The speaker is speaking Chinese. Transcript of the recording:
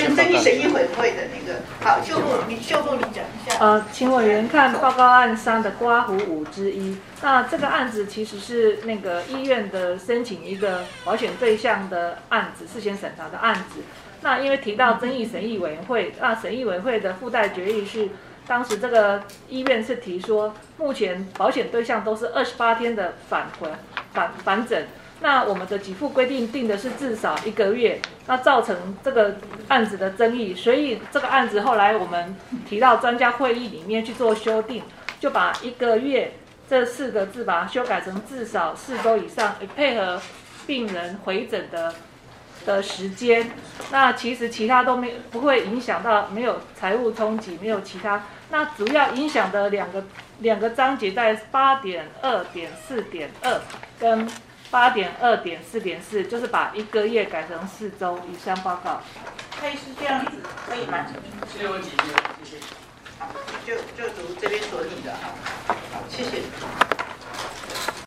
争议审议委员会的那个，好，秀部你讲一下。 请委员看报告案3的刮胡5之1。那这个案子其实是那个医院的申请一个保险对象的案子，事先审查的案子。那因为提到争议审议委员会，那审议委员会的附带决议是，当时这个医院是提说，目前保险对象都是28天的返诊。那我们的给付规定定的是至少1个月，那造成这个案子的争议，所以这个案子后来我们提到专家会议里面去做修订，就把1个月这4个字把它修改成至少4周以上，配合病人回诊的时间。那其实其他都不会影响到，没有财务冲击，没有其他。那主要影响的两个章节在8.2.4.2跟8.2.4.4，就是把1个月改成4周以上报告。 可以是这样子，可以吗？ 谢谢问题，谢谢。 好，就读这边所拟的哈。好，谢谢。